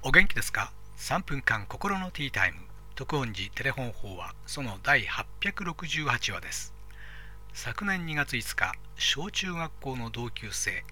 お元気ですか？ 3 分間心のティータイム特音寺テレフォン法話その第868話です。昨年2月5日、小中学校の同級生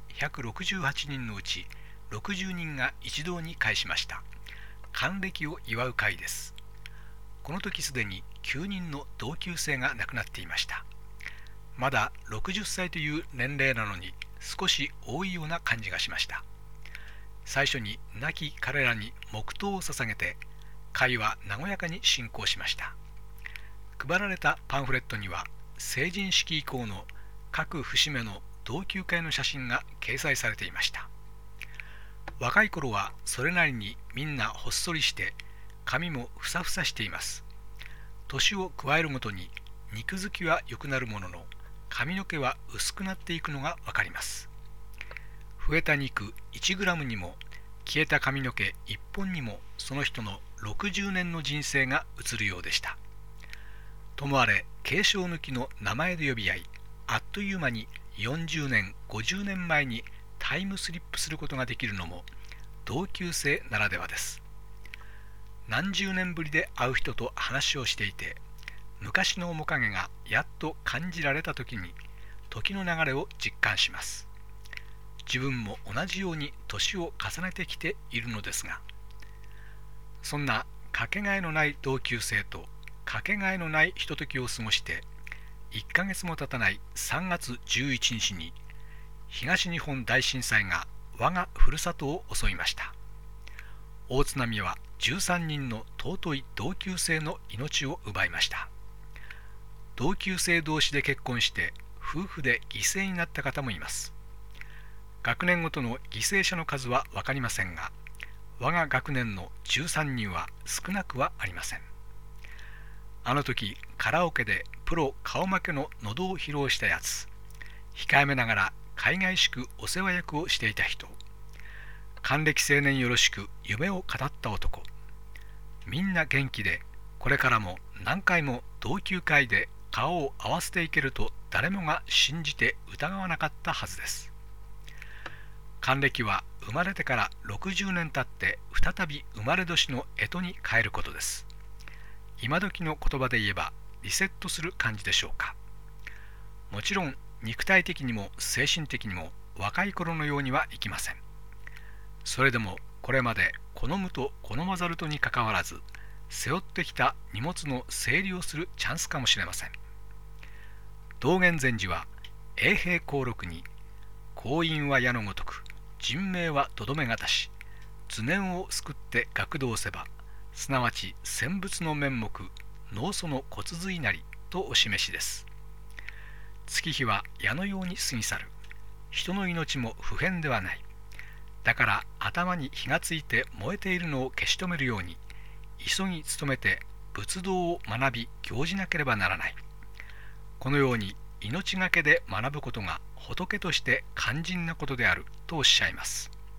168人のうち60人が一堂に会しました。還暦を祝う会です。この時すでに9人の同級生が亡くなっていました。まだ60歳という年齢なのに少し多いような感じがしました。最初に亡き彼らに黙祷を捧げて、会は和やかに進行しました。配られたパンフレットには、成人式以降の各節目の同級会の写真が掲載されていました。若い頃はそれなりにみんなほっそりして髪もふさふさしています。年を加えるごとに肉付きは良くなるものの、髪の毛は薄くなっていくのがわかります。増えた肉1グラムにも消えた髪の毛1本にもその人の60年の人生が映るようでした。ともあれ継承抜きの名前で呼び合い、あっという間に40年50年前にタイムスリップすることができるのも同級生ならではです。何十年ぶりで会う人と話をしていて、昔の面影がやっと感じられた時に時の流れを実感します。自分も同じように年を重ねてきているのですが、そんなかけがえのない同級生とかけがえのないひとときを過ごして1ヶ月も経たない3月11日に東日本大震災が我がふるさとを襲いました。大津波は13人の尊い同級生の命を奪いました。同級生同士で結婚して夫婦で犠牲になった方もいます。学年ごとの犠牲者の数は分かりませんが、我が学年の13人は少なくはありません。あの時カラオケでプロ顔負けの喉を披露したやつ、控えめながら海外しくお世話役をしていた人、還暦青年よろしく夢を語った男、みんな元気でこれからも何回も同級会で顔を合わせていけると誰もが信じて疑わなかったはずです。還暦は生まれてから60年経って再び生まれ年の干支に変えることです。今時の言葉で言えばリセットする感じでしょうか。もちろん肉体的にも精神的にも若い頃のようにはいきません。それでもこれまで好むと好まざるとにかかわらず背負ってきた荷物の整理をするチャンスかもしれません。道元禅師は永平公禄に、婚姻は矢のごとく人命はとどめがたし、図念を救って学道せば、すなわち戦仏の面目農祖の骨髄なりとお示しです。月日は矢のように過ぎ去る。人の命も不変ではない。だから頭に火がついて燃えているのを消し止めるように、急ぎ努めて仏道を学び行じなければならない。このように命がけで学ぶことが仏として肝心なことであるとおっしゃいます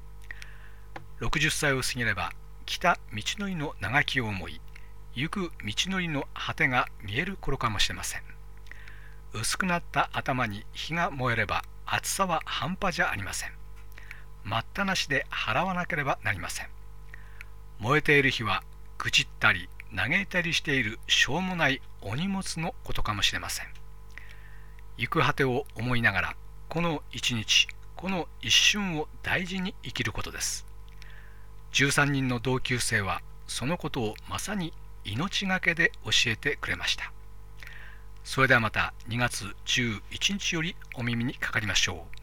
。60歳を過ぎれば来た道のりの長きを思い、行く道のりの果てが見える頃かもしれません。薄くなった頭に火が燃えれば熱さは半端じゃありません。待ったなしで払わなければなりません。燃えている火は愚痴ったり嘆いたりしているしょうもないお荷物のことかもしれません。行く果てを思いながら、この一日、この一瞬を大事に生きることです。13人の同級生はそのことをまさに命がけで教えてくれました。それではまた2月11日よりお耳にかかりましょう。